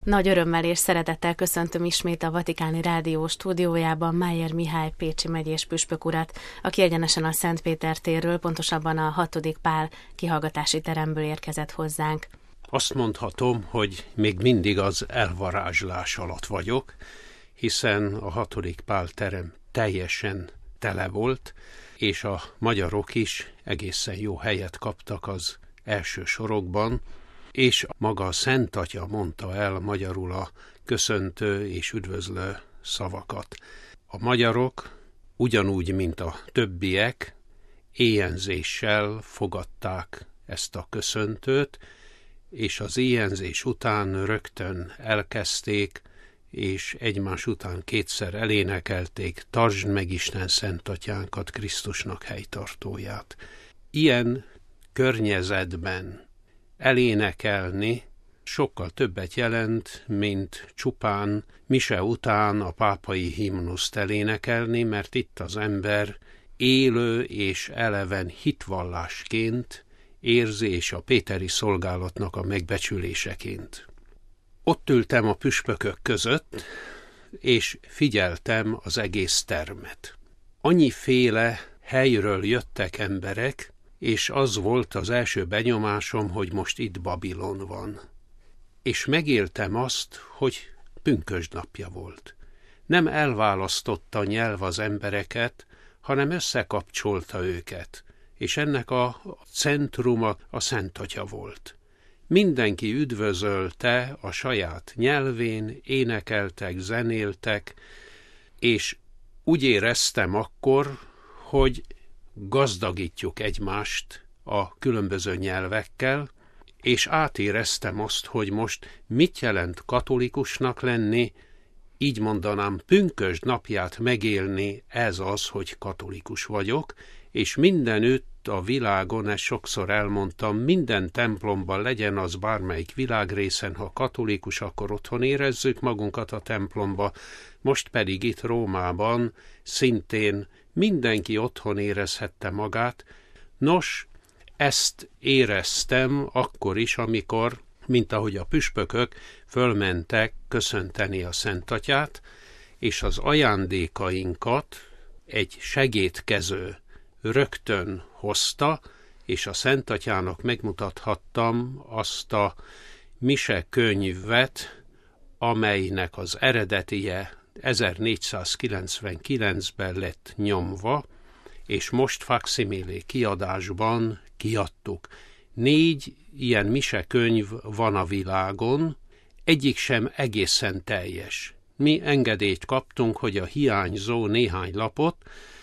Nagy örömmel és szeretettel köszöntöm ismét a Vatikáni Rádió stúdiójában Májer Mihály pécsi megyés püspök urat, aki egyenesen a Szent Péter térről, pontosabban a 6. Pál kihallgatási teremből érkezett hozzánk. Azt mondhatom, hogy még mindig az elvarázslás alatt vagyok, hiszen a 6. Pál terem teljesen tele volt, és a magyarok is egészen jó helyet kaptak az első sorokban, és maga a Szent Atya mondta el magyarul a köszöntő és üdvözlő szavakat. A magyarok ugyanúgy, mint a többiek, éhenzéssel fogadták ezt a köszöntőt, és az éhenzés után rögtön elkezdték, és egymás után kétszer elénekelték: tartsd meg Isten Szent Atyánkat, Krisztusnak helytartóját. Ilyen környezetben elénekelni sokkal többet jelent, mint csupán mise után a pápai himnuszt elénekelni, mert itt az ember élő és eleven hitvallásként érzi, és a péteri szolgálatnak a megbecsüléseként. Ott ültem a püspökök között, és figyeltem az egész termet. Annyiféle helyről jöttek emberek, és az volt az első benyomásom, hogy most itt Babilon van. És megéltem azt, hogy pünkösdnapja volt. Nem elválasztotta nyelv az embereket, hanem összekapcsolta őket, és ennek a centruma a Szent Atya volt. Mindenki üdvözölte a saját nyelvén, énekeltek, zenéltek, és úgy éreztem akkor, hogy gazdagítjuk egymást a különböző nyelvekkel, és átéreztem azt, hogy most mit jelent katolikusnak lenni, így mondanám, pünkösd napját megélni, ez az, hogy katolikus vagyok, és mindenütt a világon, ezt sokszor elmondtam, minden templomban, legyen az bármelyik világrészen, ha katolikus, akkor otthon érezzük magunkat a templomba, most pedig itt Rómában szintén mindenki otthon érezhette magát. Nos, ezt éreztem akkor is, amikor, mint ahogy a püspökök fölmentek köszönteni a Szent Atyát, és az ajándékainkat egy segédkező rögtön hozta, és a Szent Atyának megmutathattam azt a misekönyvet, amelynek az eredetie 1499-ben lett nyomva, és most facsimile kiadásban kiadtuk. 4 ilyen misekönyv van a világon, egyik sem egészen teljes. Mi engedélyt kaptunk, hogy a hiányzó néhány lapot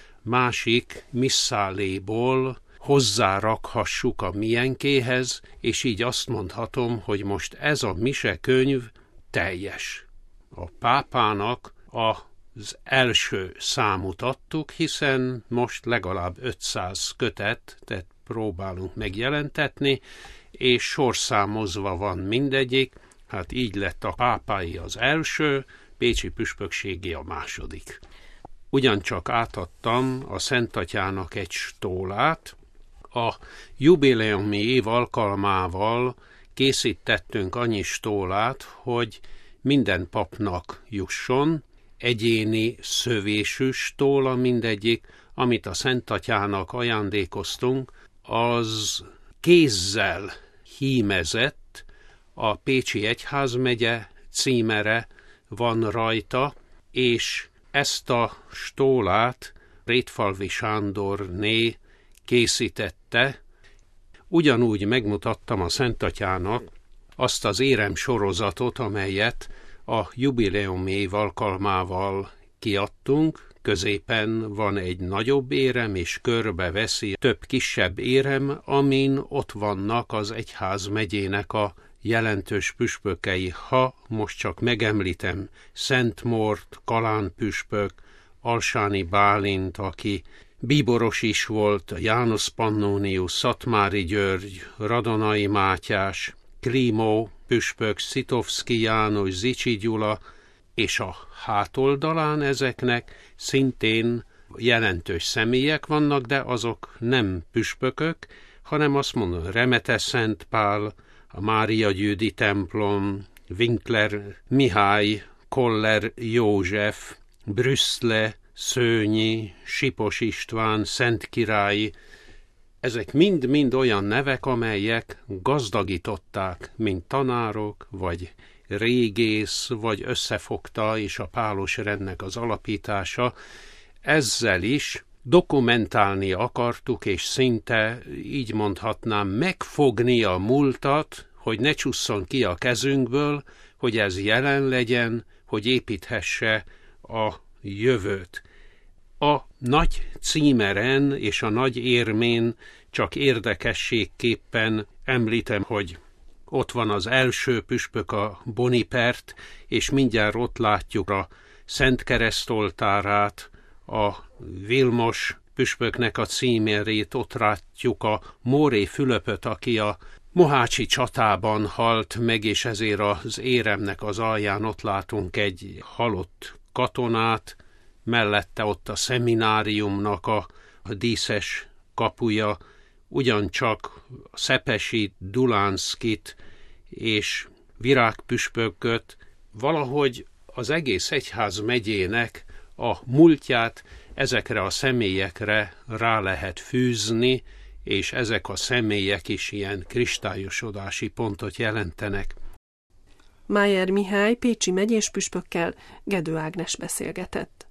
másik misszáléból hozzárakhassuk a miénkéhez, és így azt mondhatom, hogy most ez a misekönyv teljes. A pápának az első számot adtuk, hiszen most legalább 500 kötetet próbálunk megjelentetni, és sorszámozva van mindegyik, hát így lett a pápái az első, pécsi püspökségi a második. Ugyancsak átadtam a Szent Atyának egy stólát, a jubileumi év alkalmával készítettünk annyi stólát, hogy minden papnak jusson, egyéni szövésű stóla mindegyik, amit a Szent Atyának ajándékoztunk, az kézzel hímezett, a Pécsi Egyházmegye címere van rajta, és ezt a stólát Rétfalvi Sándorné készítette. Ugyanúgy megmutattam a Szent Atyának azt az érem sorozatot, amelyet a jubileumi év alkalmával kiadtunk. Középen van egy nagyobb érem, és körbeveszi több kisebb érem, amin ott vannak az egyházmegyének a jelentős püspökei. Ha most csak megemlítem Szentmort, Kalán püspök, Alsáni Bálint, aki bíboros is volt, János Pannonius, Szatmári György, Radonai Mátyás, Klimó püspök, Szitovszki János, Zichy Gyula, és a hátoldalán ezeknek szintén jelentős személyek vannak, de azok nem püspökök, hanem azt mondom, Remete Szent Pál, a Mária Győdi templom, Winkler Mihály, Koller József, Brüsszle, Szőnyi, Sipos István, Szentkirály, ezek mind-mind olyan nevek, amelyek gazdagították, mint tanárok, vagy régész, vagy összefogta és a pálos rendnek az alapítása. Ezzel is dokumentálni akartuk, és szinte, így mondhatnám, megfogni a múltat, hogy ne csusszon ki a kezünkből, hogy ez jelen legyen, hogy építhesse a jövőt. A nagy címeren és a nagy érmén csak érdekességképpen említem, hogy ott van az első püspök, a Bonipert, és mindjárt ott látjuk a Szent Keresztoltárát, a Vilmos püspöknek a címérét, ott látjuk a Móré Fülöpöt, aki a mohácsi csatában halt meg, és ezért az éremnek az alján ott látunk egy halott katonát, mellette ott a szemináriumnak a díszes kapuja, ugyancsak Szepesi, Dulánszkit és virágpüspököt, valahogy az egész egyház megyének a múltját ezekre a személyekre rá lehet fűzni, és ezek a személyek is ilyen kristályosodási pontot jelentenek. Májer Mihály pécsi megyéspüspökkel Gedő Ágnes beszélgetett.